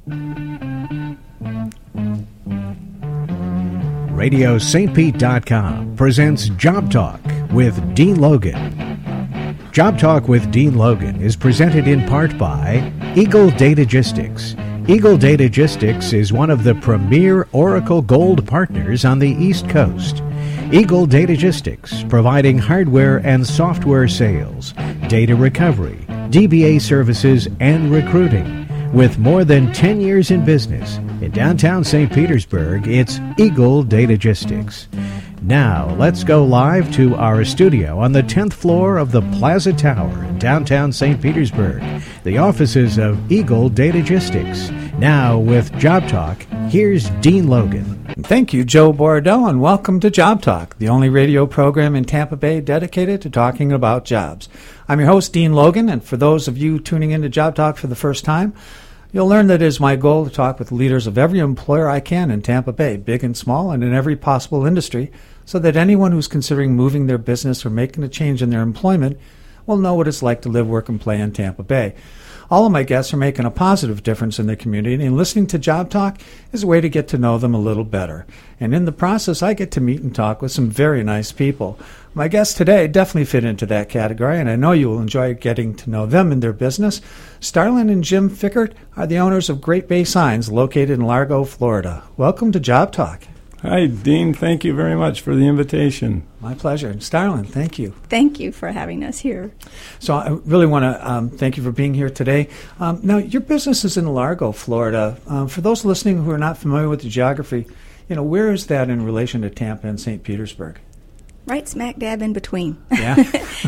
RadioSt.Pete.com presents Job Talk with Dean Logan. Job Talk with Dean Logan is presented in part by Eagle Datagistics. Eagle Datagistics is one of the premier Oracle Gold partners on the East Coast. Eagle Datagistics, providing hardware and software sales, data recovery, DBA services, and recruiting. With more than 10 years in business, in downtown St. Petersburg, it's Eagle Datagistics. Now, let's go live to our studio on the 10th floor of the Plaza Tower in downtown St. Petersburg, the offices of Eagle Datagistics. Now, with Job Talk, here's Dean Logan. Thank you, Joe Bordeaux, and welcome to Job Talk, the only radio program in Tampa Bay dedicated to talking about jobs. I'm your host, Dean Logan, and for those of you tuning into Job Talk for the first time, you'll learn that it is my goal to talk with leaders of every employer I can in Tampa Bay, big and small, and in every possible industry, so that anyone who's considering moving their business or making a change in their employment will know what it's like to live, work, and play in Tampa Bay. All of my guests are making a positive difference in their community, and listening to Job Talk is a way to get to know them a little better. And in the process, I get to meet and talk with some very nice people. My guests today definitely fit into that category, and I know you will enjoy getting to know them and their business. Starlin and Jim Fickert are the owners of Great Bay Signs, located in Largo, Florida. Welcome to Job Talk. Hi, Dean. Thank you very much for the invitation. My pleasure. And Starlin, thank you. Thank you for having us here. So I really want to thank you for being here today. Now, your business is in Largo, Florida. For those listening who are not familiar with the geography, where is that in relation to Tampa and St. Petersburg? Right smack dab in between. Yeah.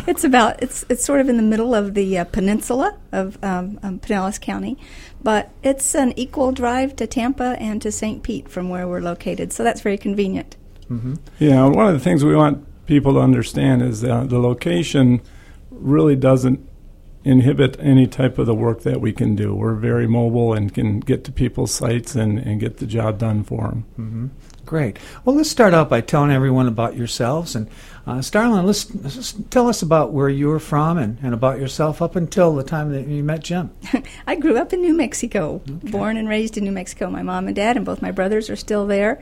It's sort of in the middle of the peninsula of Pinellas County, but it's an equal drive to Tampa and to St. Pete from where we're located, so that's very convenient. Mm-hmm. Yeah, one of the things we want people to understand is that the location really doesn't inhibit any type of the work that we can do. We're very mobile and can get to people's sites and get the job done for them. Mm-hmm. Great. Well, let's start out by telling everyone about yourselves. And Starlin, let's tell us about where you were from and about yourself up until the time that you met Jim. I grew up in New Mexico, born and raised in New Mexico. My mom and dad and both my brothers are still there,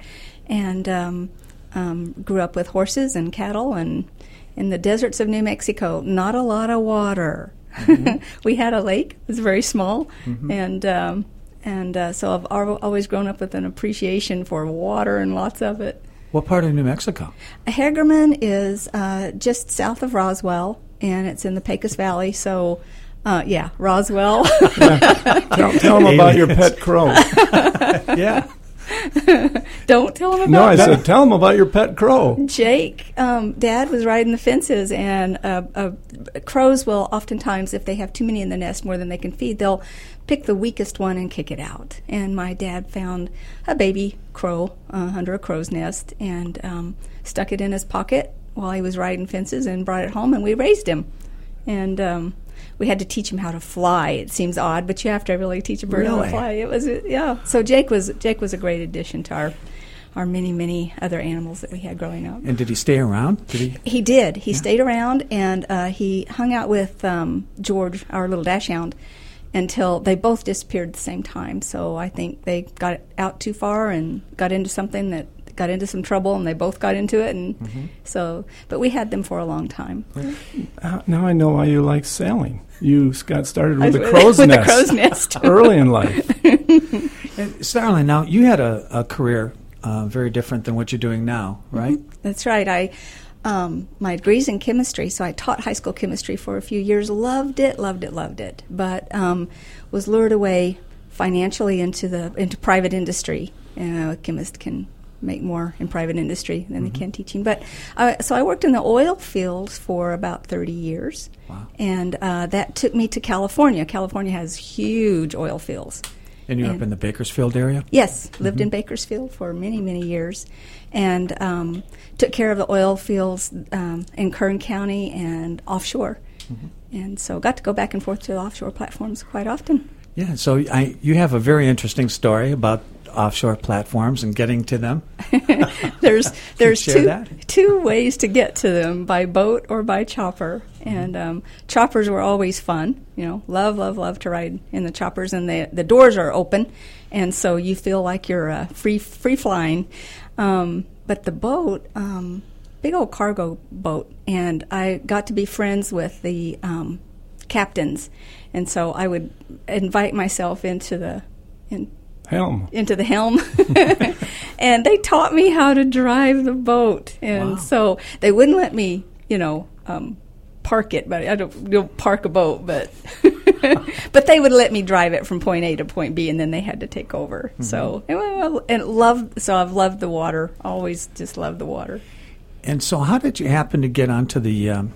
and grew up with horses and cattle and in the deserts of New Mexico. Not a lot of water. Mm-hmm. We had a lake. It was very small, mm-hmm. And so I've always grown up with an appreciation for water and lots of it. What part of New Mexico? Hagerman is just south of Roswell, and it's in the Pecos Valley. So, Roswell. Tell them about your pet crow. Yeah. Don't tell them about No, I said tell them about your pet crow. Jake, Dad was riding the fences, and crows will oftentimes, if they have too many in the nest, more than they can feed, they'll pick the weakest one and kick it out. And my dad found a baby crow under a crow's nest and stuck it in his pocket while he was riding fences and brought it home, and we raised him. And we had to teach him how to fly. It seems odd, but you have to really teach a bird how to fly. It was, yeah. So Jake was a great addition to our many, many other animals that we had growing up. And did he stay around? He did. He stayed around, and he hung out with George, our little dachshund, until they both disappeared at the same time. So I think they got out too far and got into something that got into some trouble, and they both got into it, and but we had them for a long time. Now I know why you like sailing. You got started with the crow's nest. With the crow's nest. Early in life. And Starlin, now you had a career very different than what you're doing now, right? Mm-hmm. That's right. My degree's in chemistry, so I taught high school chemistry for a few years. Loved it, but was lured away financially into private industry. A chemist can make more in private industry than they can teaching. But so I worked in the oil fields for about 30 years. Wow. And that took me to California. California has huge oil fields. And you're up in the Bakersfield area? Yes, lived in Bakersfield for many, many years, and took care of the oil fields in Kern County and offshore. And so got to go back and forth to the offshore platforms quite often. Yeah, so you have a very interesting story about offshore platforms and getting to them. There's two ways to get to them, by boat or by chopper. And choppers were always fun. Love to ride in the choppers, and the doors are open, and so you feel like you're free flying. But the boat, big old cargo boat, and I got to be friends with the captains, and so I would invite myself into the helm, and they taught me how to drive the boat, and so they wouldn't let me, park it, but I don't park a boat, but but they would let me drive it from point A to point B, and then they had to take over. So I've loved the water. Always just loved the water. And so, how did you happen to get onto the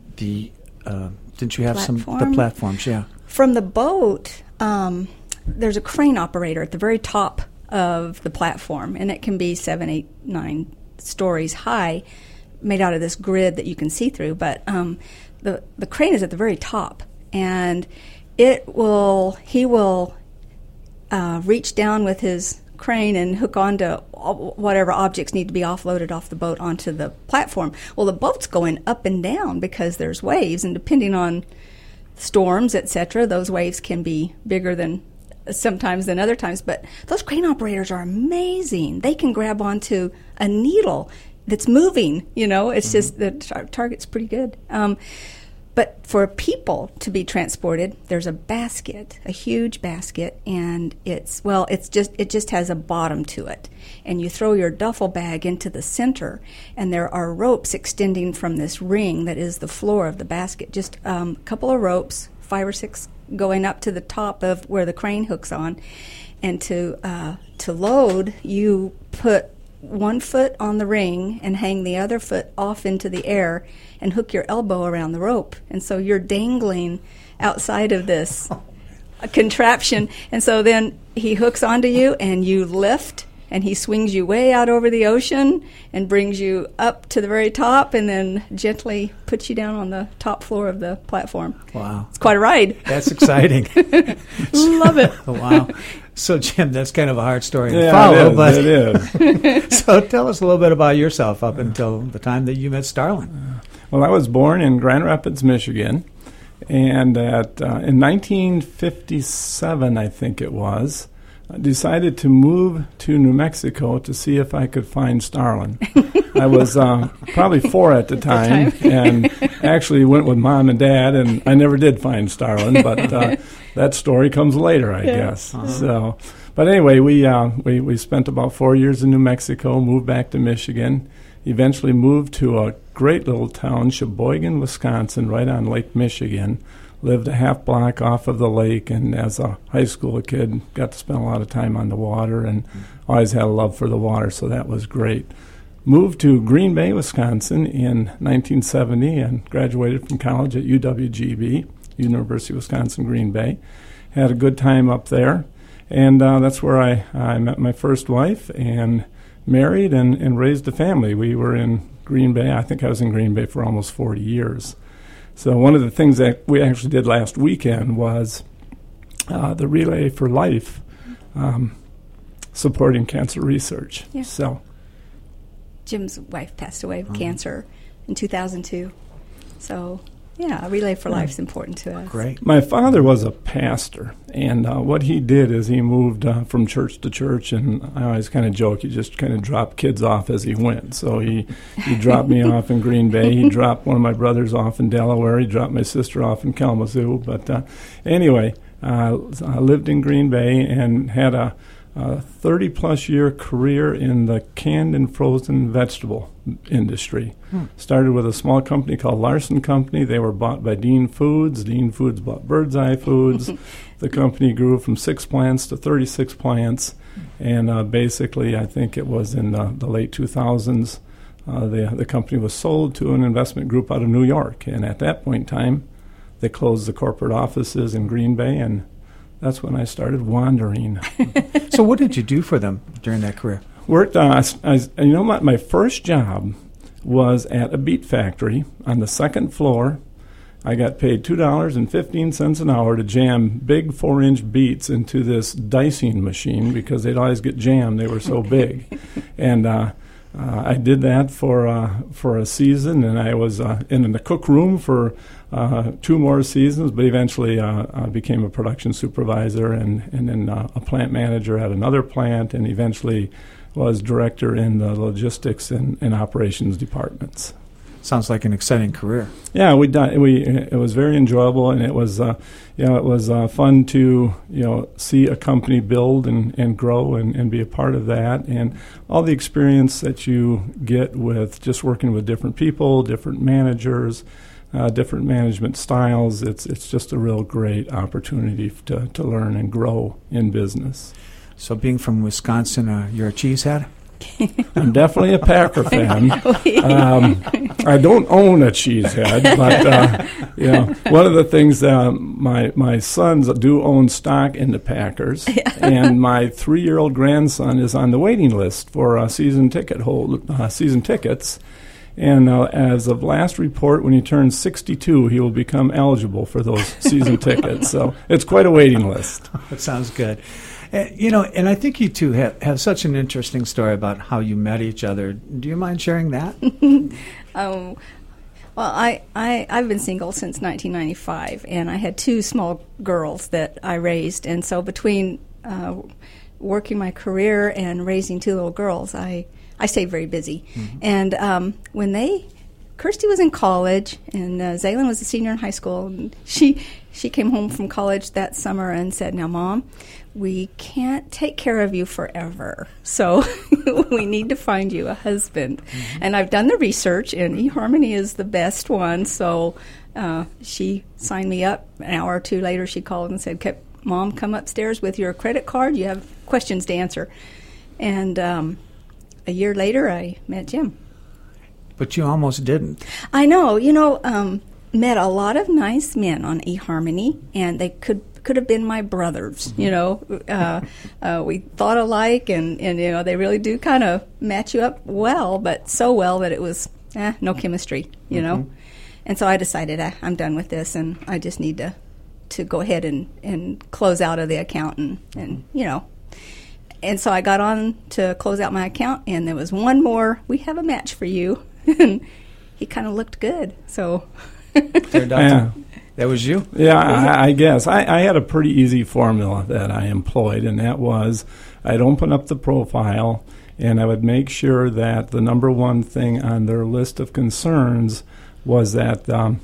didn't you have the platforms? Yeah. From the boat, there's a crane operator at the very top of the platform, and it can be 7, 8, 9 stories high, made out of this grid that you can see through. But the crane is at the very top, and he will reach down with his crane and hook onto whatever objects need to be offloaded off the boat onto the platform. Well, the boat's going up and down because there's waves, and depending on storms, etc., those waves can be bigger than sometimes than other times. But those crane operators are amazing. They can grab onto a needle that's moving. It's just the target's pretty good. But for people to be transported, there's a basket, a huge basket, and it just has a bottom to it. And you throw your duffel bag into the center, and there are ropes extending from this ring that is the floor of the basket. Just a couple of ropes, 5 or 6, going up to the top of where the crane hooks on. And to load, you put one foot on the ring and hang the other foot off into the air and hook your elbow around the rope. And so you're dangling outside of this contraption. And so then he hooks onto you and you lift, and he swings you way out over the ocean and brings you up to the very top and then gently puts you down on the top floor of the platform. Wow. It's quite a ride. That's exciting. Love it. Wow. So, Jim, that's kind of a hard story to follow. It is. So tell us a little bit about yourself up until the time that you met Starlin. Well, I was born in Grand Rapids, Michigan, and in 1957, I think it was, I decided to move to New Mexico to see if I could find Starlin. I was probably 4 at the time, and actually went with Mom and Dad, and I never did find Starlin, but that story comes later, I guess. Uh-huh. So, but anyway, we spent about 4 years in New Mexico, moved back to Michigan, eventually moved to a great little town, Sheboygan, Wisconsin, right on Lake Michigan. Lived a half block off of the lake, and as a high school kid, got to spend a lot of time on the water, and always had a love for the water, so that was great. Moved to Green Bay, Wisconsin in 1970 and graduated from college at UWGB, University of Wisconsin, Green Bay. Had a good time up there, and that's where I met my first wife and married and raised a family. We were in Green Bay. I think I was in Green Bay for almost 40 years. So one of the things that we actually did last weekend was the Relay for Life, supporting cancer research. Yeah. So Jim's wife passed away with cancer in 2002. So, yeah, a Relay for Life is important to us. Great. My father was a pastor, and what he did is he moved from church to church, and I always kind of joke, he just kind of dropped kids off as he went. So he dropped me off in Green Bay. He dropped one of my brothers off in Delaware. He dropped my sister off in Kalamazoo. But anyway, I lived in Green Bay and had a 30-plus year career in the canned and frozen vegetable industry. Started with a small company called Larson Company. They were bought by Dean Foods. Dean Foods bought Birdseye Foods. The company grew from 6 plants to 36 plants. And basically, I think it was in the late 2000s, the company was sold to an investment group out of New York. And at that point in time, they closed the corporate offices in Green Bay, and that's when I started wandering. So what did you do for them during that career? Worked my first job was at a beet factory on the second floor. I got paid $2.15 an hour to jam big 4-inch beets into this dicing machine because they'd always get jammed. They were so big. And I did that for a season, and I was in the cook room for 2 more seasons, but eventually I became a production supervisor and then a plant manager at another plant, and eventually was director in the logistics and operations departments. Sounds like an exciting career. Yeah, it was very enjoyable, and it was fun to see a company build and grow and be a part of that, and all the experience that you get with just working with different people, different managers, different management styles. It's just a real great opportunity to learn and grow in business. So, being from Wisconsin, you're a cheesehead? I'm definitely a Packer fan. I don't own a cheesehead, but one of the things my sons do own stock in the Packers, and my 3-year-old grandson is on the waiting list for season tickets. And as of last report, when he turns 62, he will become eligible for those season tickets. So it's quite a waiting list. That sounds good. And I think you two have such an interesting story about how you met each other. Do you mind sharing that? Well, I've been single since 1995, and I had 2 small girls that I raised. And so between working my career and raising 2 little girls, I stayed very busy. Mm-hmm. And Kirsty was in college, and Zaylin was a senior in high school. And she came home from college that summer and said, "Now, Mom, we can't take care of you forever, so we need to find you a husband." Mm-hmm. And I've done the research, and eHarmony is the best one. So she signed me up. An hour or 2 later, she called and said, "Mom, come upstairs with your credit card. You have questions to answer." And a year later, I met Jim. But you almost didn't. I know. Met a lot of nice men on eHarmony, and they could have been my brothers. Mm-hmm. We thought alike, and they really do kind of match you up well, but so well that it was no chemistry, Mm-hmm. And so I decided I'm done with this, and I just need to go ahead and close out of the account, and And so I got on to close out my account, and there was one more. "We have a match for you." And he kind of looked good, so. That was you? Yeah, I guess. I had a pretty easy formula that I employed, and that was I'd open up the profile, and I would make sure that the number one thing on their list of concerns was that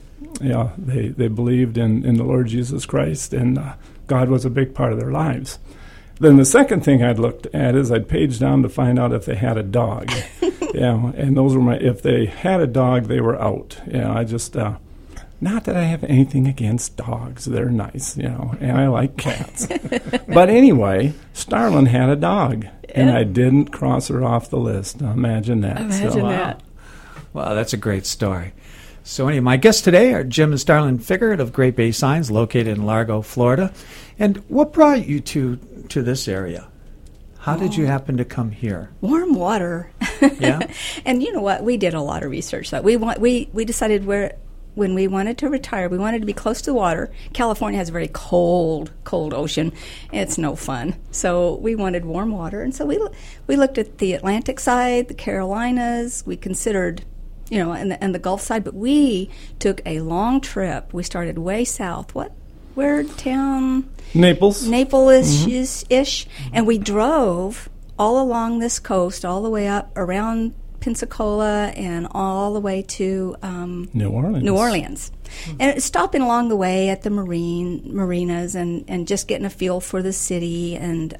they believed in the Lord Jesus Christ, and God was a big part of their lives. Then the second thing I'd looked at is I'd page down to find out if they had a dog. And those were if they had a dog, they were out. I just, not that I have anything against dogs. They're nice, and I like cats. But anyway, Starlin had a dog, and I didn't cross her off the list. Imagine that. Imagine that. Wow, that's a great story. So anyway, my guests today are Jim and Starlin Figgert of Great Bay Signs, located in Largo, Florida. And what brought you to this area? How did you happen to come here? Warm water. Yeah. And you know what? We did a lot of research. We decided when we wanted to retire, we wanted to be close to the water. California has a very cold ocean. It's no fun. So we wanted warm water. And so we looked at the Atlantic side, the Carolinas. We considered, and the Gulf side. But we took a long trip. We started way south. Where town? Naples. Naples-ish. Mm-hmm. And we drove all along this coast, all the way up around Pensacola and all the way to New Orleans. Mm-hmm. And stopping along the way at the marinas and just getting a feel for the city, and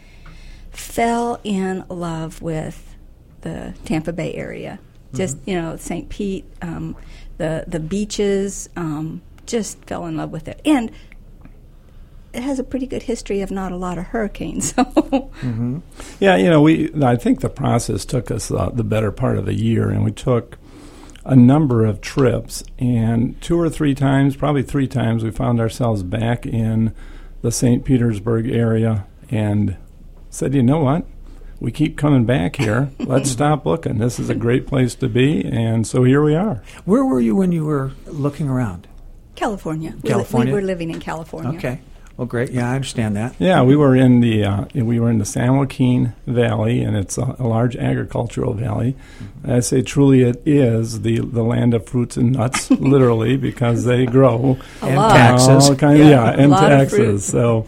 fell in love with the Tampa Bay area. Just, St. Pete, the beaches, just fell in love with it. And it has a pretty good history of not a lot of hurricanes. So. Mm-hmm. Yeah, I think the process took us the better part of a year, and we took a number of trips, and 2 or 3 times, probably 3 times, we found ourselves back in the St. Petersburg area and said, you know what? We keep coming back here. Let's stop looking. This is a great place to be, and so here we are. Where were you when you were looking around? California. California? We were living in California. Okay. Well, great. Yeah, I understand that. Yeah, we were in the San Joaquin Valley, and it's a large agricultural valley. I say truly it is the land of fruits and nuts, literally, because they grow. And taxes. And taxes. So,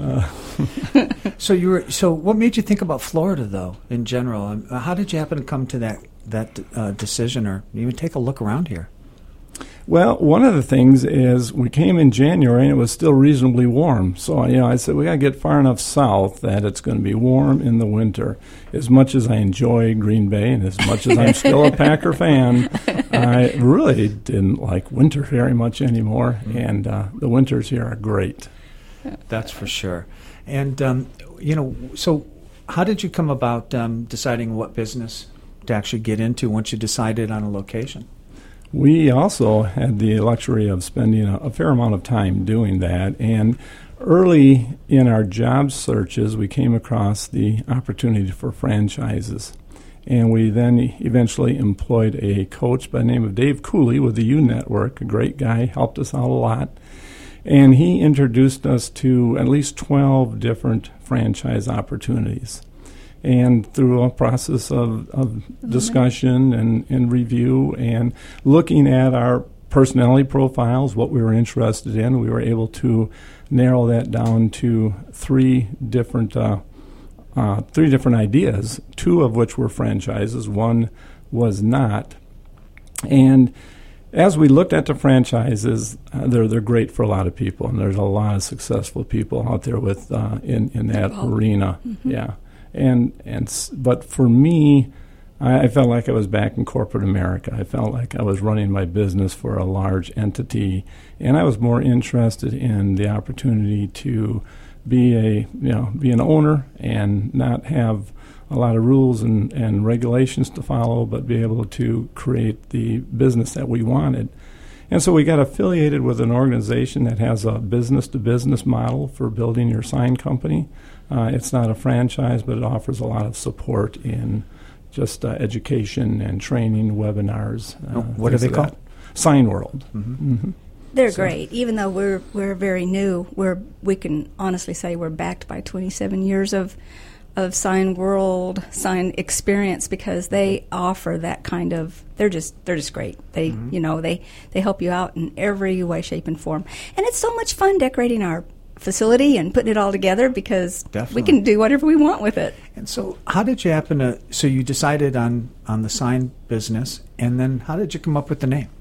So what made you think about Florida, though, in general? How did you happen to come to that decision, or even take a look around here? well, one of the things is we came in January and it was still reasonably warm. So, I said we got to get far enough south that it's going to be warm in the winter. As much as I enjoy Green Bay and as much as I'm still a Packer fan, I really didn't like winter very much anymore. And the winters here are great. That's for sure. And, so how did you come about deciding what business to actually get into once you decided on a location? We also had the luxury of spending a fair amount of time doing that. And early in our job searches, we came across the opportunity for franchises. And we then eventually employed a coach by the name of Dave Cooley with the U Network, a great guy, helped us out a lot. And he introduced us to at least 12 different franchise opportunities. And through a process of discussion and review and looking at our personality profiles, what we were interested in, we were able to narrow that down to three different ideas, two of which were franchises, one was not. And as we looked at the franchises, they're great for a lot of people, and there's a lot of successful people out there with in that arena. Mm-hmm. Yeah. But for me, I felt like I was back in corporate America. I felt like I was running my business for a large entity, and I was more interested in the opportunity to be an owner and not have a lot of rules and regulations to follow, but be able to create the business that we wanted. And so we got affiliated with an organization that has a business-to-business model for building your sign company. It's not a franchise, but it offers a lot of support in just education and training, webinars. What are they called? Sign World. Mm-hmm. Mm-hmm. They're great. Even though we're very new, we can honestly say we're backed by 27 years of Sign World, Sign experience, because they offer that kind of. They're just great. They they help you out in every way, shape, and form, and it's so much fun decorating our facility and putting it all together because Definitely. We can do whatever we want with it. And so how did you happen to, so you decided on the sign business, and then how did you come up with the name?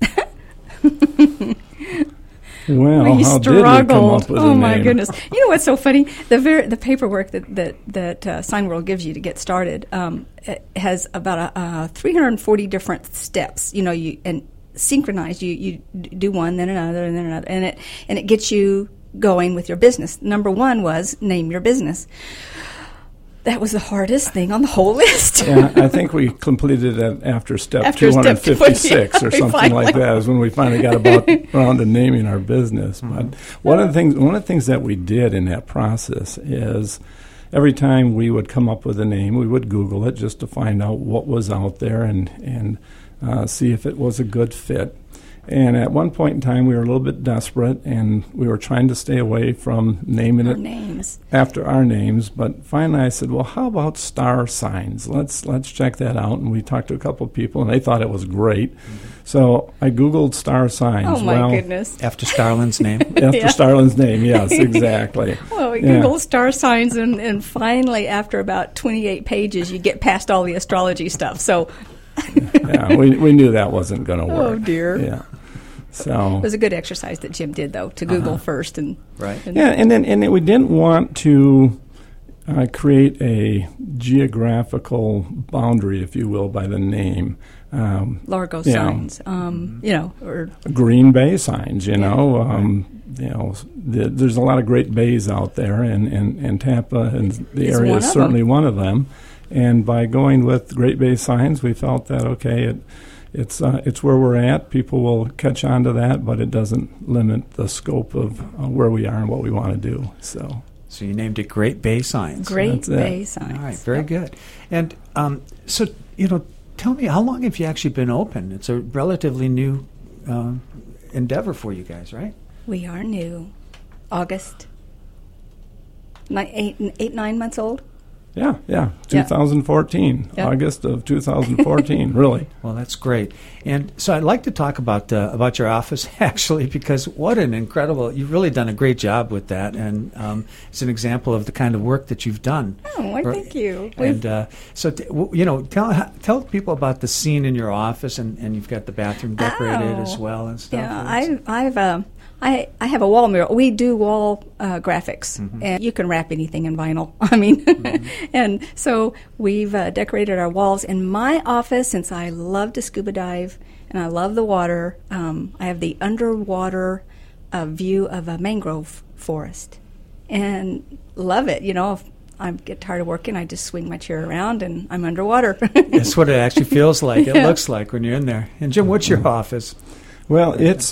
Well, we how struggled. did we come up with oh a my name? goodness! You know what's so funny? The paperwork that Sign World gives you to get started it has about 340 different steps. You and synchronized. You do one, then another, and then another, and it gets you going with your business. Number one was name your business. That was the hardest thing on the whole list. Yeah, I think we completed it after step 256 or something like that is when we finally got around to naming our business. Mm-hmm. But one of the things that we did in that process is every time we would come up with a name, we would Google it just to find out what was out there and see if it was a good fit. And at one point in time, we were a little bit desperate, and we were trying to stay away from naming it names. After our names. But finally, I said, "Well, how about Star Signs? Let's check that out." And we talked to a couple of people, and they thought it was great. Mm-hmm. So I Googled Star Signs. Oh my goodness! After Starlin's name. After Starlin's name, yes, exactly. Well, we Googled Star Signs, and finally, after about 28 pages, you get past all the astrology stuff. So. Yeah, we knew that wasn't going to work. Oh dear. Yeah. So it was a good exercise that Jim did, though, to Google first and right. And then we didn't want to create a geographical boundary, if you will, by the name. Largo signs, or Green Bay signs. There's a lot of great bays out there, and Tampa and the area is certainly one of them. And by going with Great Bay Signs, we felt that, okay, it's where we're at. People will catch on to that, but it doesn't limit the scope of where we are and what we want to do. So you named it Great Bay Signs. Great Bay Signs. All right, very good. And tell me, how long have you actually been open? It's a relatively new endeavor for you guys, right? We are new. August 8, 9 months old. Yeah, 2014, Yeah. August of 2014, really. Well, that's great. And so I'd like to talk about your office, actually, because what an incredible, you've really done a great job with that. And it's an example of the kind of work that you've done. Oh, well, thank you. And tell people about the scene in your office, and you've got the bathroom decorated as well and stuff. Yeah, I have a wall mural. We do wall graphics, and you can wrap anything in vinyl. I mean, and so we've decorated our walls. In my office, since I love to scuba dive and I love the water, I have the underwater view of a mangrove forest, and love it. You know, if I get tired of working, I just swing my chair around and I'm underwater. That's what it actually feels like. It looks like when you're in there. And Jim, what's your office? Well, it's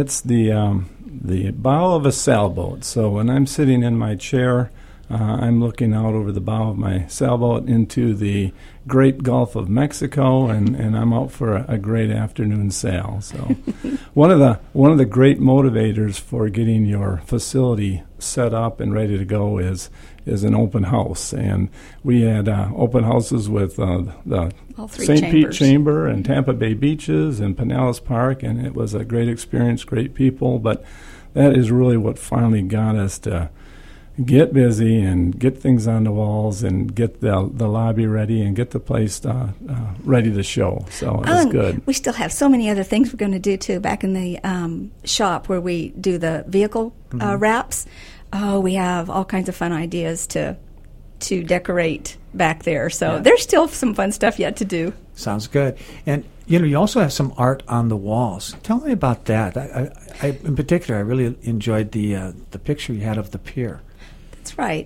the bow of a sailboat. So when I'm sitting in my chair, I'm looking out over the bow of my sailboat into the Great Gulf of Mexico, and I'm out for a great afternoon sail. So one of the great motivators for getting your facility set up and ready to go is an open house. And we had open houses with the St. Pete Chamber and Tampa Bay Beaches and Pinellas Park, and it was a great experience, great people. But that is really what finally got us to get busy and get things on the walls and get the lobby ready and get the place ready to show. So it was good. We still have so many other things we're going to do, too, back in the shop where we do the vehicle wraps. Oh, we have all kinds of fun ideas to decorate back there. So there's still some fun stuff yet to do. Sounds good. And, you also have some art on the walls. Tell me about that. I in particular, I really enjoyed the picture you had of the pier. That's right.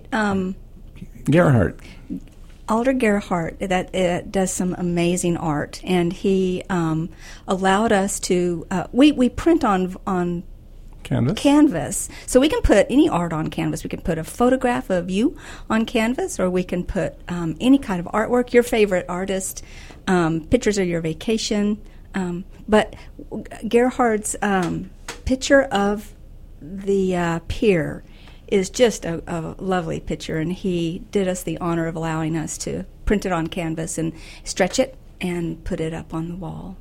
Gerhardt. Alder Gerhardt that does some amazing art, and he allowed us to we print on canvas, so we can put any art on canvas. We can put a photograph of you on canvas, or we can put any kind of artwork, your favorite artist, pictures of your vacation. But Gerhardt's picture of the pier is just a lovely picture, and he did us the honor of allowing us to print it on canvas and stretch it and put it up on the wall.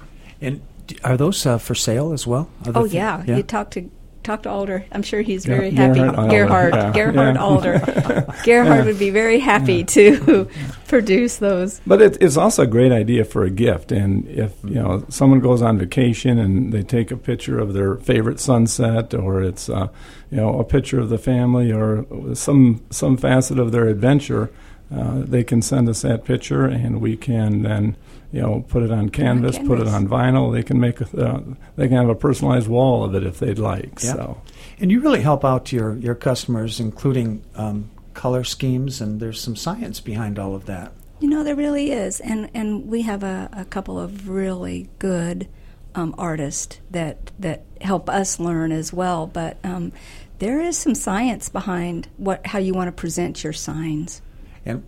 And are those for sale as well? Yeah. You talk to Alder. I'm sure he's very happy. Gerhardt Alder. Gerhardt would be very happy to produce those. But it's also a great idea for a gift. And if someone goes on vacation and they take a picture of their favorite sunset, or it's a picture of the family, or some facet of their adventure, they can send us that picture, and we can then put it on canvas, put it on vinyl. They can they can have a personalized wall of it if they'd like. Yeah. So, and you really help out your customers, including color schemes, and there's some science behind all of that. There really is, and we have a couple of really good artists that help us learn as well. But there is some science behind how you want to present your signs. And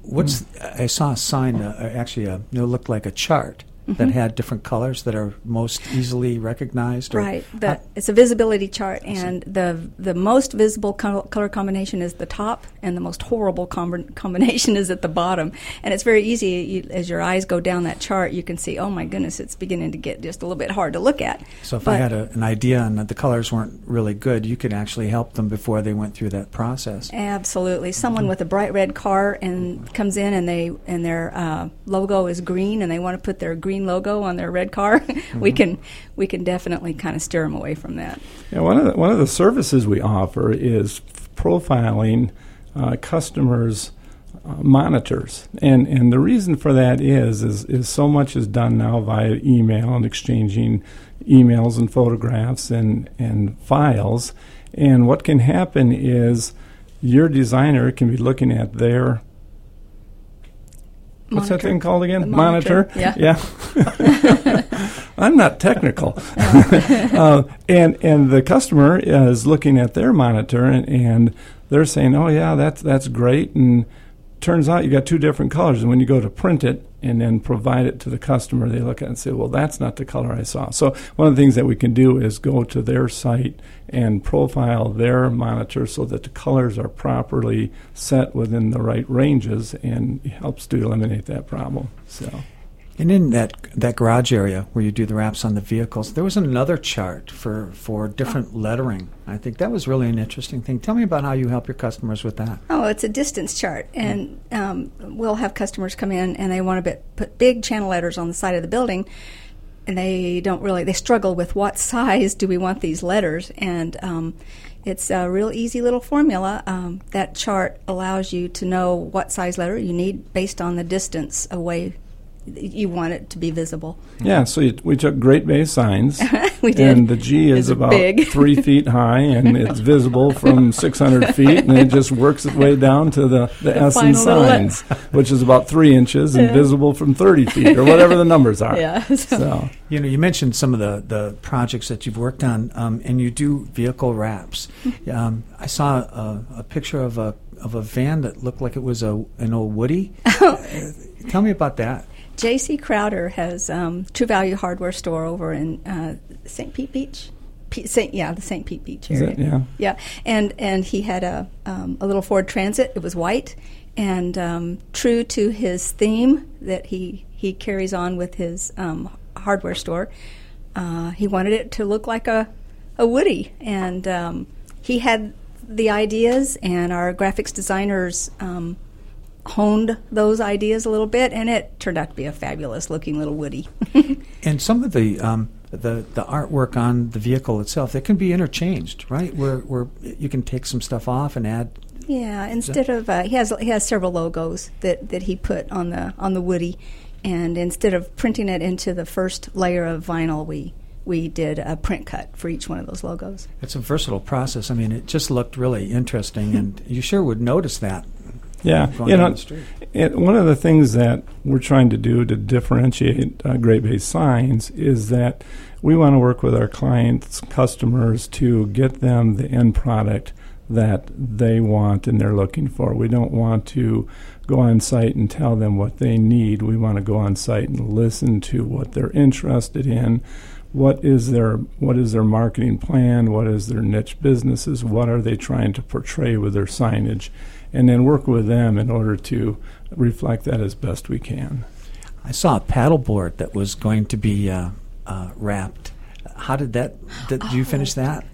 I saw a sign, it looked like a chart that had different colors that are most easily recognized. Right. It's a visibility chart, and the most visible color combination is the top, and the most horrible combination is at the bottom. And it's very easy, as your eyes go down that chart, you can see, oh my goodness, it's beginning to get just a little bit hard to look at. So if I had an idea and that the colors weren't really good, you could actually help them before they went through that process. Absolutely. Someone with a bright red car and comes in and their logo is green, and they want to put their green logo on their red car, we can definitely kind of steer them away from that. Yeah, one of the services we offer is profiling customers' monitors, and the reason for that is so much is done now via email and exchanging emails and photographs and files, and what can happen is your designer can be looking at their what's that thing called again? Monitor. Yeah. I'm not technical. And the customer is looking at their monitor, and they're saying, "Oh yeah, that's great." And turns out you got two different colors, and when you go to print it and then provide it to the customer, they look at it and say, well, that's not the color I saw. So one of the things that we can do is go to their site and profile their monitor so that the colors are properly set within the right ranges, and it helps to eliminate that problem. So. And in that garage area where you do the wraps on the vehicles, there was another chart for different lettering. I think that was really an interesting thing. Tell me about how you help your customers with that. Oh, it's a distance chart, and we'll have customers come in and they want to put big channel letters on the side of the building, and they struggle with what size do we want these letters, and it's a real easy little formula. That chart allows you to know what size letter you need based on the distance away you want it to be visible. Yeah, so we took Great Bay signs. We did. And the G is about big. 3 feet high, and it's visible from 600 feet, and it just works its way down to the S in signs, which is about 3 inches and visible from 30 feet, or whatever the numbers are. Yeah. So. You mentioned some of the projects that you've worked on, and you do vehicle wraps. I saw a picture of a van that looked like it was an old Woody. Tell me about that. J.C. Crowder has True Value Hardware store over in St. Pete Beach. The St. Pete Beach area. Is it? Yeah. And he had a little Ford Transit. It was white, and true to his theme that he carries on with his hardware store, he wanted it to look like a Woody, and he had the ideas, and our graphics designers honed those ideas a little bit, and it turned out to be a fabulous looking little Woody. And some of the artwork on the vehicle itself, it can be interchanged, right? Where you can take some stuff off and add. Yeah, instead of he has several logos that he put on the Woody, and instead of printing it into the first layer of vinyl, we did a print cut for each one of those logos. It's a versatile process. I mean, it just looked really interesting, and you sure would notice that. Yeah, down the street. One of the things that we're trying to do to differentiate Great Bay Signs is that we want to work with our clients, customers, to get them the end product that they want and they're looking for. We don't want to go on site and tell them what they need. We want to go on site and listen to what they're interested in. What is their marketing plan? What is their niche businesses? What are they trying to portray with their signage? And then work with them in order to reflect that as best we can. I saw a paddleboard that was going to be wrapped. How did that? Did you finish that?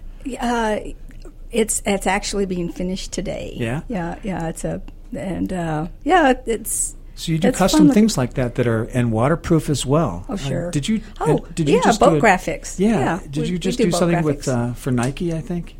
It's actually being finished today. Yeah. Yeah. It's. So you do custom things like that are and waterproof as well. Oh, sure. Did you? Did you just boat graphics? Yeah. Did you just do something graphics with for Nike? I think.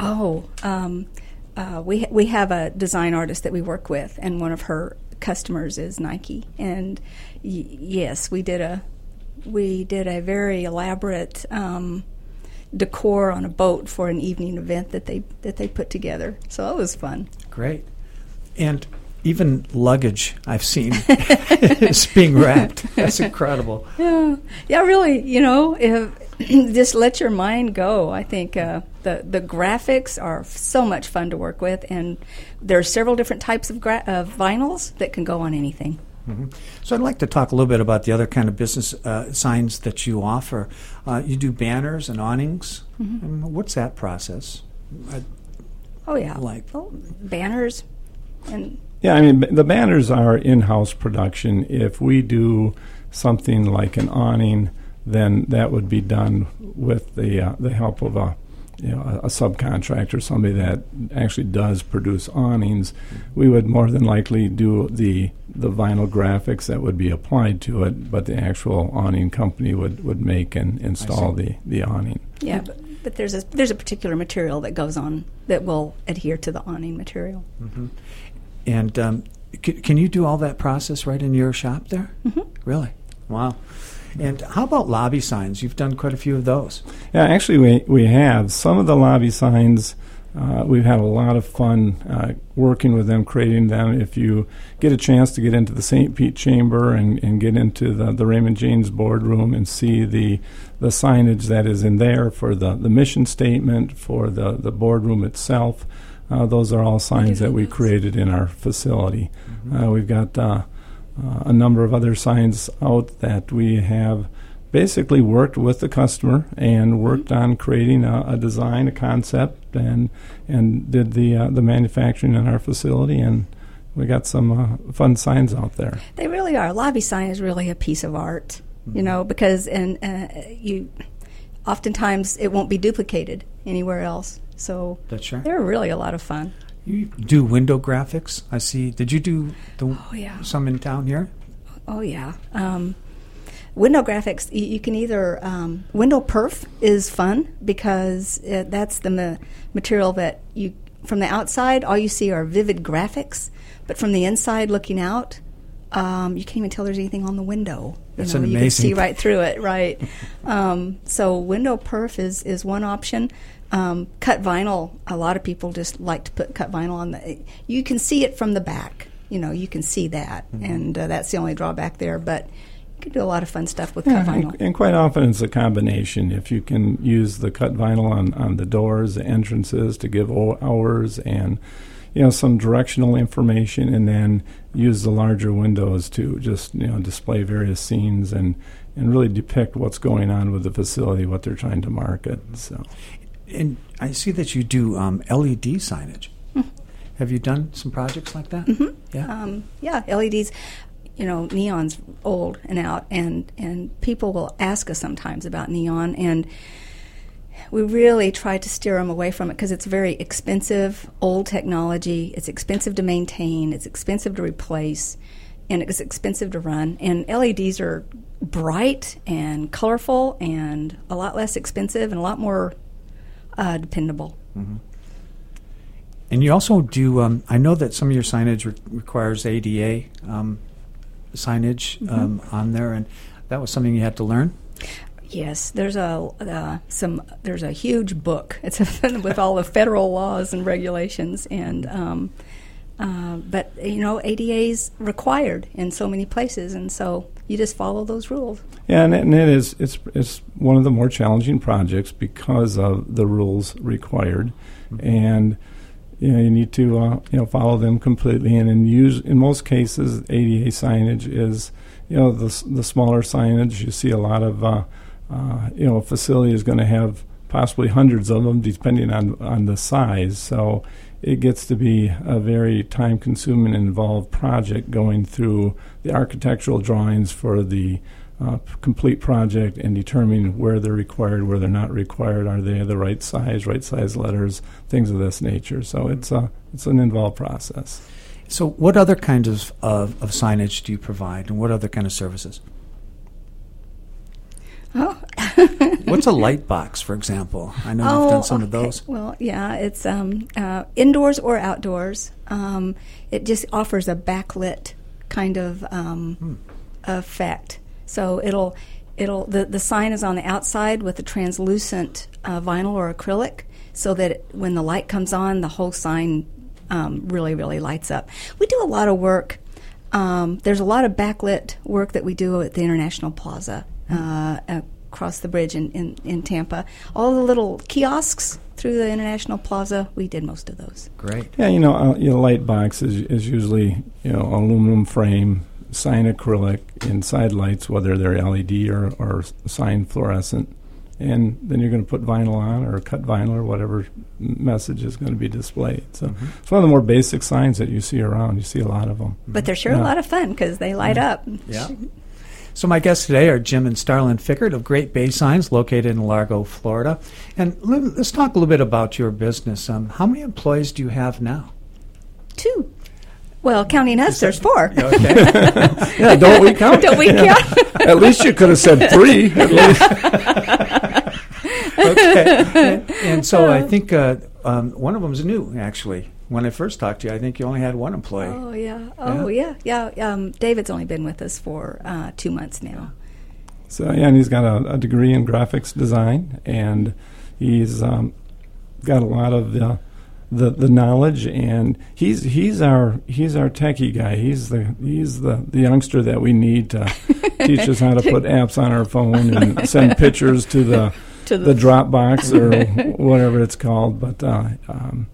We have a design artist that we work with, and one of her customers is Nike. And yes, we did a very elaborate decor on a boat for an evening event that they put together. So it was fun. Great. And even luggage I've seen is being wrapped. That's incredible. Yeah, really. Just let your mind go. I think the graphics are so much fun to work with, and there are several different types of vinyls that can go on anything. Mm-hmm. So I'd like to talk a little bit about the other kind of business signs that you offer. You do banners and awnings. Mm-hmm. What's that process? Banners and. Yeah, I mean, the banners are in-house production. If we do something like an awning, then that would be done with the help of a subcontractor, somebody that actually does produce awnings. We would more than likely do the vinyl graphics that would be applied to it, but the actual awning company would make and install the awning. Yeah, but there's a particular material that goes on that will adhere to the awning material. Mm-hmm. And can you do all that process right in your shop there? Mm-hmm. Really? Wow. And how about lobby signs? You've done quite a few of those. Yeah, actually we have. Some of the lobby signs, we've had a lot of fun working with them, creating them. If you get a chance to get into the St. Pete Chamber and get into the Raymond James boardroom and see the signage that is in there for the mission statement, for the boardroom itself, those are all signs that we created in our facility. We've got a number of other signs out that we have basically worked with the customer and worked on creating a design, a concept, and did the manufacturing in our facility, and we got some fun signs out there. They really are. Lobby sign is really a piece of art, you know, because you oftentimes it won't be duplicated anywhere else. So that's right. They're really a lot of fun. You do window graphics, I see. Did you do some in town here? Oh, yeah. Window graphics, you can either, window perf is fun because that's the material that you, from the outside, all you see are vivid graphics, but from the inside looking out, you can't even tell there's anything on the window. That's an amazing. You can see thing. right through it, right. So window perf is one option. Cut vinyl, a lot of people just like to put cut vinyl on the, you can see it from the back, you know, you can see that, and that's the only drawback there, but you can do a lot of fun stuff with cut vinyl. And quite often it's a combination. If you can use the cut vinyl on the doors, the entrances to give hours and, you know, some directional information, and then use the larger windows to just, you know, display various scenes and really depict what's going on with the facility, what they're trying to market. So. And I see that you do LED signage. Have you done some projects like that? Yeah, LEDs. You know, neon's old and out, and people will ask us sometimes about neon, and we really try to steer them away from it because it's very expensive, old technology. It's expensive to maintain. It's expensive to replace, and it's expensive to run. And LEDs are bright and colorful and a lot less expensive and a lot more dependable. And you also do, I know that some of your signage requires ADA signage on there, and that was something you had to learn? Yes, there's a huge book. It's with all the federal laws and regulations, and but you know, ADA's required in so many places, and so you just follow those rules. Yeah, and it's one of the more challenging projects because of the rules required, and you know, you need to follow them completely. And in most cases, ADA signage is, you know, the smaller signage. You see a lot of a facility is going to have possibly hundreds of them, depending on the size. So it gets to be a very time-consuming and involved project going through the architectural drawings for the complete project and determining where they're required, where they're not required, are they the right size letters, things of this nature. So it's an involved process. So what other kinds of signage do you provide, and what other kind of services? Oh. What's a light box, for example? I know you've done some of those. Well, yeah, it's indoors or outdoors. It just offers a backlit kind of effect. So the sign is on the outside with a translucent vinyl or acrylic, so that when the light comes on, the whole sign really, really lights up. We do a lot of work. There's a lot of backlit work that we do at the International Plaza across the bridge in Tampa. All the little kiosks through the International Plaza, we did most of those. Great. Yeah, light box is usually aluminum frame, sign acrylic, inside lights, whether they're LED or sign fluorescent. And then you're going to put vinyl on, or cut vinyl, or whatever message is going to be displayed. So it's one of the more basic signs that you see around. You see a lot of them. But they're sure a lot of fun because they light up. Yeah. So my guests today are Jim and Starlyn Fickert of Great Bay Signs, located in Largo, Florida. And let's talk a little bit about your business. How many employees do you have now? 2. Well, counting us, there's 4. Okay. Yeah, don't we count? Don't we count? At least you could have said 3. At least. Okay. And so I think one of them is new, actually. When I first talked to you, I think you only had 1 employee. Oh, yeah. Oh, yeah. David's only been with us for 2 months now. So, yeah, and he's got a degree in graphics design, and he's got a lot of the knowledge, and he's our techie guy. He's the youngster that we need to teach us how to put apps on our phone and send pictures to the Dropbox or whatever it's called. But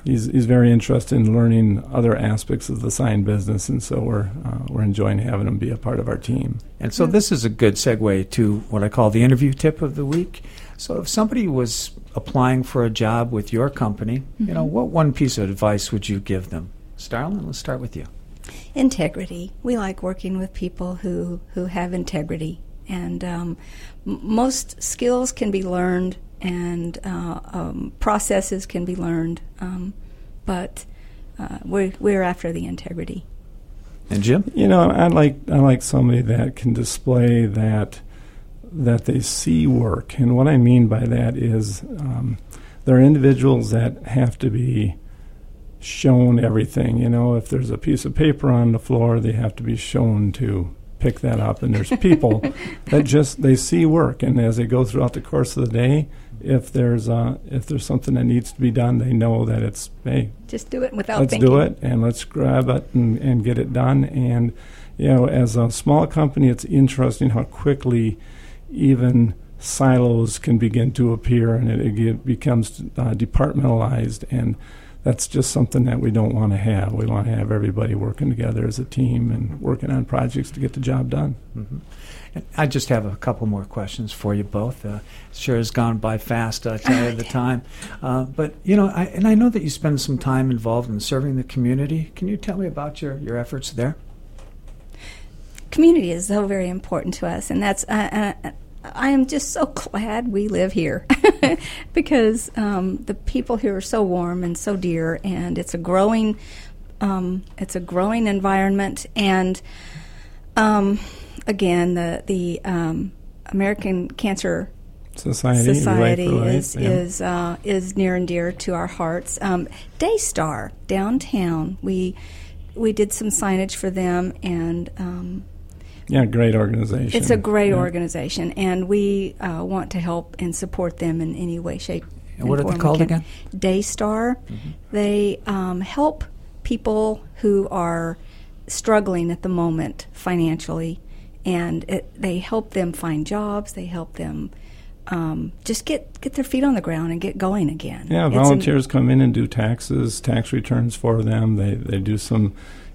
he's very interested in learning other aspects of the sign business, and so we're enjoying having him be a part of our team. And so this is a good segue to what I call the interview tip of the week. So if somebody was applying for a job with your company, what one piece of advice would you give them? Starlin, let's start with you. Integrity. We like working with people who have integrity. And most skills can be learned, and processes can be learned, but we're after the integrity. And Jim? I like somebody that can display that they see work. And what I mean by that is there are individuals that have to be shown everything. If there's a piece of paper on the floor, they have to be shown to pick that up. And there's people that they see work, and as they go throughout the course of the day, if there's something that needs to be done, they know that it's, hey, just do it without let's thinking. do it, and let's grab it and get it done. And as a small company, it's interesting how quickly even silos can begin to appear, and it becomes departmentalized, and that's just something that we don't want to have. We want to have everybody working together as a team and working on projects to get the job done. Mm-hmm. And I just have a couple more questions for you both. Sure has gone by fast, I tell you the time. But, I know that you spend some time involved in serving the community. Can you tell me about your efforts there? Community is so very important to us, and that's I am just so glad we live here because the people here are so warm and so dear, and it's a growing environment. And again, the American Cancer Society is near and dear to our hearts. Daystar downtown, we did some signage for them, and great organization. It's a great organization, and we want to help and support them in any way, shape, and what are they called again? Daystar. Mm-hmm. They help people who are struggling at the moment financially, and they help them find jobs. They help them just get their feet on the ground and get going again. Yeah, volunteers come in and do tax returns for them. They do some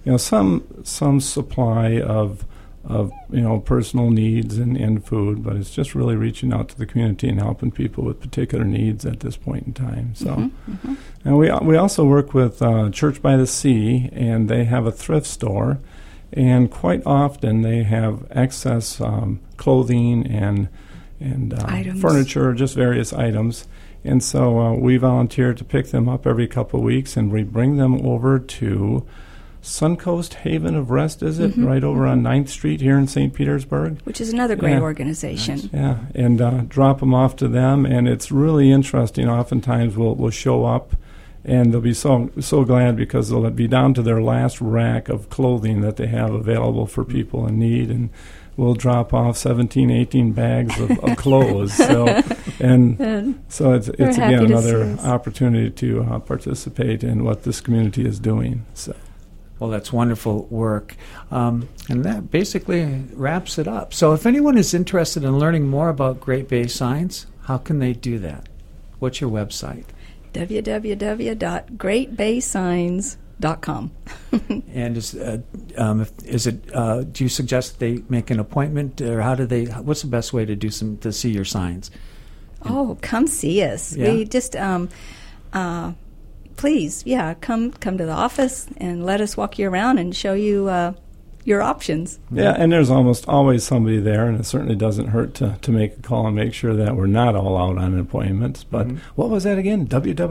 supply of personal needs and food, but it's just really reaching out to the community and helping people with particular needs at this point in time. So, and we also work with Church by the Sea, and they have a thrift store, and quite often they have excess clothing and furniture, just various items. And so we volunteer to pick them up every couple of weeks, and we bring them over to Suncoast Haven of Rest, is it? Mm-hmm. Right over on 9th Street here in St. Petersburg. Which is another great organization. Nice. Yeah, and drop them off to them, and it's really interesting. Oftentimes we'll show up, and they'll be so glad because they'll be down to their last rack of clothing that they have available for people in need, and we'll drop off 17, 18 bags of clothes. So it's again another opportunity to participate in what this community is doing. So. Well, that's wonderful work. And that basically wraps it up. So if anyone is interested in learning more about Great Bay Signs, how can they do that? What's your website? www.greatbaysigns.com. And do you suggest they make an appointment, or what's the best way to see your signs? Come see us. Yeah. We just please, come to the office and let us walk you around and show you your options. Yeah, and there's almost always somebody there, and it certainly doesn't hurt to make a call and make sure that we're not all out on appointments. But what was that again?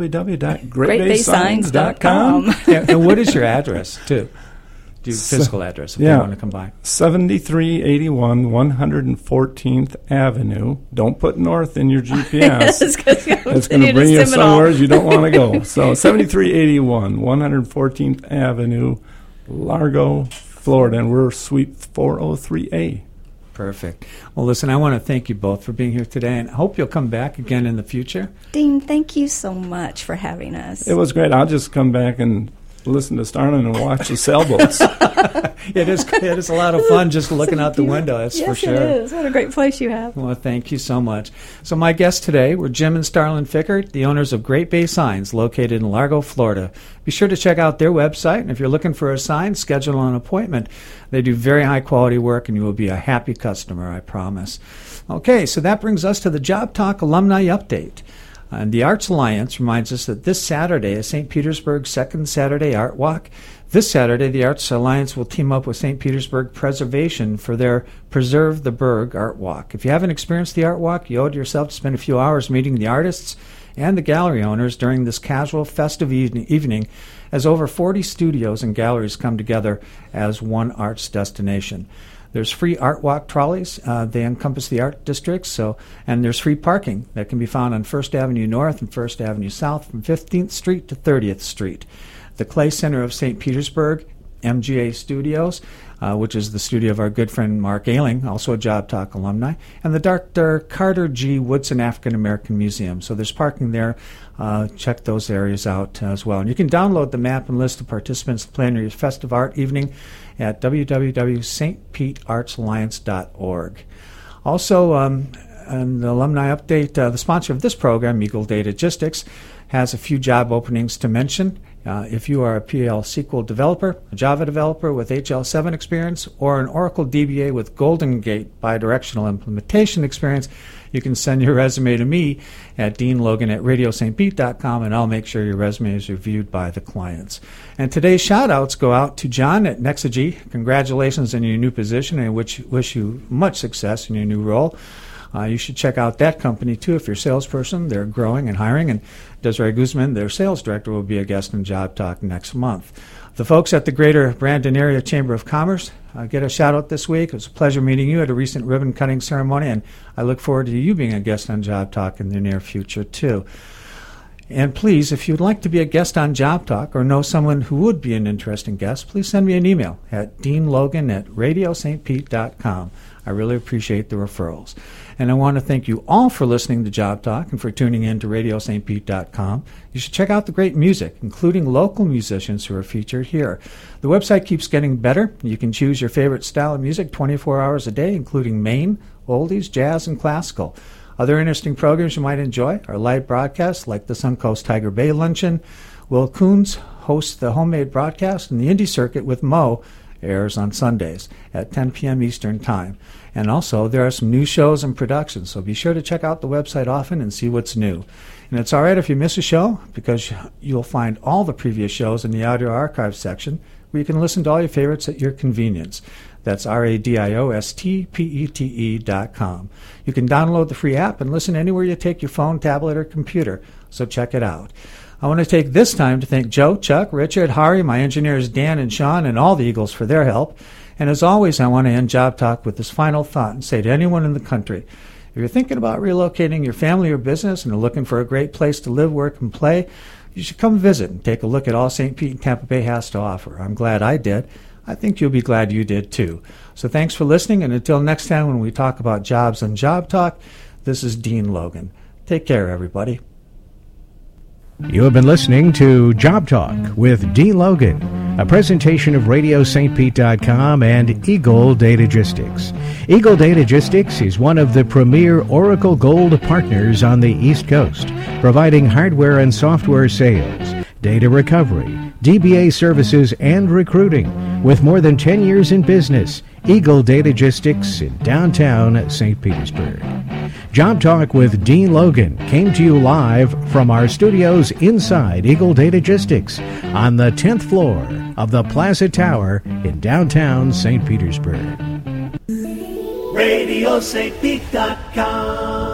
www.greatbaysigns.com. And what is your address, too? Physical address if they want to come by. 7381 114th Avenue. Don't put north in your GPS. It's going to bring you somewhere you don't want to go. So 7381 114th Avenue, Largo, Florida, and we're Suite 403A. Perfect. Well, listen, I want to thank you both for being here today, and I hope you'll come back again in the future. Dean, thank you so much for having us. It was great. I'll just come back and listen to Starlin and watch the sailboats. It is a lot of fun just looking out the window, that's for sure. Yes, it is. What a great place you have. Well, thank you so much. So my guests today were Jim and Starlin Fickert, the owners of Great Bay Signs, located in Largo, Florida. Be sure to check out their website, and if you're looking for a sign, schedule an appointment. They do very high-quality work, and you will be a happy customer, I promise. Okay, so that brings us to the Job Talk Alumni Update. And the Arts Alliance reminds us that this Saturday is St. Petersburg's second Saturday Art Walk. This Saturday, the Arts Alliance will team up with St. Petersburg Preservation for their Preserve the Burg Art Walk. If you haven't experienced the Art Walk, you owe it to yourself to spend a few hours meeting the artists and the gallery owners during this casual, festive evening, as over 40 studios and galleries come together as one arts destination. There's free Art Walk trolleys. They encompass the art districts, and there's free parking that can be found on 1st Avenue North and 1st Avenue South from 15th Street to 30th Street. The Clay Center of St. Petersburg, MGA Studios, which is the studio of our good friend Mark Ailing, also a Job Talk alumni, and the Dr. Carter G. Woodson African American Museum. So there's parking there. Check those areas out as well. And you can download the map and list of participants planning your festive art evening at www.stpeteartsalliance.org. Also, an alumni update, the sponsor of this program, Eagle Datagistics, has a few job openings to mention. If you are a PL SQL developer, a Java developer with HL7 experience, or an Oracle DBA with Golden Gate bidirectional implementation experience, you can send your resume to me at deanlogan@radiostpete.com, and I'll make sure your resume is reviewed by the clients. And today's shout-outs go out to John at Nexigy. Congratulations on your new position, and wish you much success in your new role. You should check out that company, too, if you're a salesperson. They're growing and hiring, and Desiree Guzman, their sales director, will be a guest in Job Talk next month. The folks at the Greater Brandon Area Chamber of Commerce get a shout-out this week. It was a pleasure meeting you at a recent ribbon-cutting ceremony, and I look forward to you being a guest on Job Talk in the near future, too. And please, if you'd like to be a guest on Job Talk or know someone who would be an interesting guest, please send me an email at deanlogan@radiostpete.com. I really appreciate the referrals. And I want to thank you all for listening to Job Talk and for tuning in to radiostpete.com. You should check out the great music, including local musicians who are featured here. The website keeps getting better. You can choose your favorite style of music 24 hours a day, including Maine, oldies, jazz, and classical. Other interesting programs you might enjoy are live broadcasts like the Suncoast Tiger Bay Luncheon. Will Coons hosts the homemade broadcast, and the Indie Circuit with Mo airs on Sundays at 10 p.m. Eastern Time. And also, there are some new shows and productions, so be sure to check out the website often and see what's new. And it's all right if you miss a show, because you'll find all the previous shows in the audio archive section, where you can listen to all your favorites at your convenience. That's radiostpete.com. You can download the free app and listen anywhere you take your phone, tablet, or computer, so check it out. I want to take this time to thank Joe, Chuck, Richard, Hari, my engineers Dan and Sean, and all the Eagles for their help. And as always, I want to end Job Talk with this final thought and say to anyone in the country, if you're thinking about relocating your family or business and are looking for a great place to live, work, and play, you should come visit and take a look at all St. Pete and Tampa Bay has to offer. I'm glad I did. I think you'll be glad you did too. So thanks for listening, and until next time when we talk about jobs on Job Talk, this is Dean Logan. Take care, everybody. You have been listening to Job Talk with Dean Logan, a presentation of RadioStPete.com and Eagle Datagistics. Eagle Datagistics is one of the premier Oracle Gold partners on the East Coast, providing hardware and software sales, data recovery, DBA services, and recruiting. With more than 10 years in business, Eagle Datagistics in downtown St. Petersburg. Job Talk with Dean Logan came to you live from our studios inside Eagle Datagistics on the 10th floor of the Plaza Tower in downtown St. Petersburg. RadioStPete.com